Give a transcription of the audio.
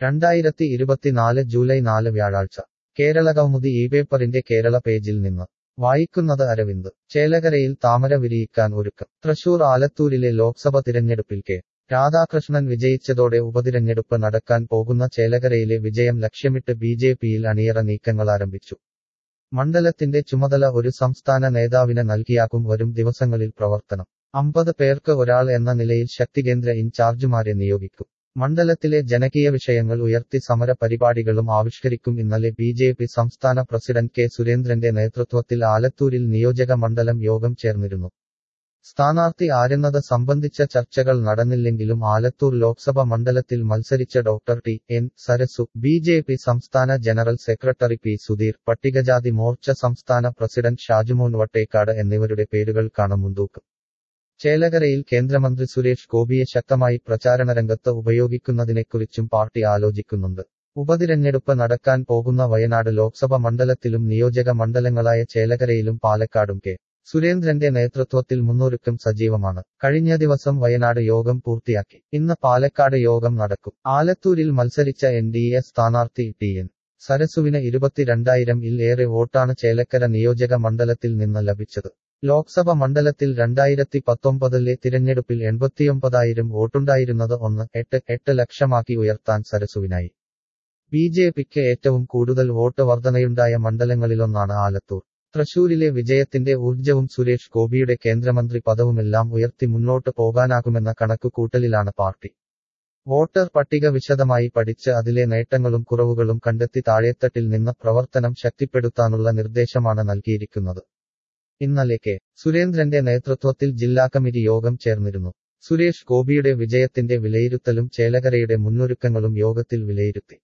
2024 July 4 വ്യാഴാഴ്ച കേരളകൗമുദി ഈ പേപ്പറിന്റെ കേരള പേജിൽ നിന്ന് വായിക്കുന്നത് അരവിന്ദ്. ചേലകരയിൽ താമര വിരിയിക്കാൻ ഒരുക്കം. തൃശൂർ ആലത്തൂരിലെ ലോക്സഭ തിരഞ്ഞെടുപ്പിൽ കെ. രാധാകൃഷ്ണൻ വിജയിച്ചതോടെ ഉപതിരഞ്ഞെടുപ്പ് നടക്കാൻ പോകുന്ന ചേലകരയിലെ വിജയം ലക്ഷ്യമിട്ട് ബിജെപിയിൽ അണിയറ നീക്കങ്ങളാരംഭിച്ചു. മണ്ഡലത്തിന്റെ ചുമതല ഒരു സംസ്ഥാന നേതാവിന് നൽകിയാകും വരും ദിവസങ്ങളിൽ പ്രവർത്തനം. 50 പേർക്ക് ഒരാൾ എന്ന നിലയിൽ ശക്തികേന്ദ്ര ഇൻചാർജുമാരെ നിയോഗിക്കും. മണ്ഡലത്തിലെ ജനകീയ വിഷയങ്ങൾ ഉയർത്തി സമര പരിപാടികളും ആവിഷ്കരിക്കും. ഇന്നലെ ബിജെപി സംസ്ഥാന പ്രസിഡന്റ് കെ സുരേന്ദ്രന്റെ നേതൃത്വത്തിൽ ആലത്തൂരിൽ നിയോജക മണ്ഡലം യോഗം ചേർന്നിരുന്നു. സ്ഥാനാർത്ഥി ആരെന്നത് സംബന്ധിച്ച ചർച്ചകൾ നടന്നില്ലെങ്കിലും ആലത്തൂർ ലോക്സഭ മണ്ഡലത്തിൽ മത്സരിച്ച doctor T. N. Sarasu, BJP സംസ്ഥാന ജനറൽ സെക്രട്ടറി പി. സുധീർ, പട്ടികജാതി മോർച്ച സംസ്ഥാന പ്രസിഡന്റ് ഷാജുമോൻ വട്ടേക്കാട് എന്നിവരുടെ പേരുകൾക്കാണ് മുൻതൂക്കം. ചേലകരയിൽ കേന്ദ്രമന്ത്രി സുരേഷ് ഗോപിയെ ശക്തമായി പ്രചാരണരംഗത്ത് ഉപയോഗിക്കുന്നതിനെക്കുറിച്ചും പാർട്ടി ആലോചിക്കുന്നുണ്ട്. ഉപതിരഞ്ഞെടുപ്പ് നടക്കാൻ പോകുന്ന വയനാട് ലോക്സഭ മണ്ഡലത്തിലും നിയോജക മണ്ഡലങ്ങളായ ചേലകരയിലും പാലക്കാടും കെ. സുരേന്ദ്രന്റെ നേതൃത്വത്തിൽ മുന്നൊരുക്കം സജീവമാണ്. കഴിഞ്ഞ ദിവസം വയനാട് യോഗം പൂർത്തിയാക്കി. ഇന്ന് പാലക്കാട് യോഗം നടക്കും. ആലത്തൂരിൽ മത്സരിച്ച NDA സ്ഥാനാർത്ഥി ടി. എൻ. സരസുവിന് 22,000-ൽ ഏറെ വോട്ടാണ് ചേലക്കര നിയോജക മണ്ഡലത്തിൽ നിന്ന് ലഭിച്ചത്. ലോക്സഭ മണ്ഡലത്തിൽ 2019-ലെ തിരഞ്ഞെടുപ്പിൽ 89,000 വോട്ടുണ്ടായിരുന്നത് 1.8 ലക്ഷമാക്കി ഉയർത്താൻ സരസുവിനായി. ബിജെപിക്ക് ഏറ്റവും കൂടുതൽ വോട്ട് വർധനയുണ്ടായ മണ്ഡലങ്ങളിലൊന്നാണ് ആലത്തൂർ. തൃശൂരിലെ വിജയത്തിന്റെ ഊർജ്ജവും സുരേഷ് ഗോപിയുടെ കേന്ദ്രമന്ത്രി പദവുമെല്ലാം ഉയർത്തി മുന്നോട്ട് പോകാനാകുമെന്ന കണക്കുകൂട്ടലിലാണ് പാർട്ടി. വോട്ടർ പട്ടിക വിശദമായി പഠിച്ച് അതിലെ നേട്ടങ്ങളും കുറവുകളും കണ്ടെത്തി താഴേത്തട്ടിൽ നിന്ന് പ്രവർത്തനം ശക്തിപ്പെടുത്താനുള്ള നിർദ്ദേശമാണ് നൽകിയിരിക്കുന്നത്. ഇന്നലെ കെ. സുരേന്ദ്രന്റെ നേതൃത്വത്തിൽ ജില്ലാ കമ്മിറ്റി യോഗം ചേർന്നിരുന്നു. സുരേഷ് ഗോപിയുടെ വിജയത്തിന്റെ വിലയിരുത്തലും ചേലകരയുടെ മുന്നൊരുക്കങ്ങളും യോഗത്തിൽ വിലയിരുത്തി.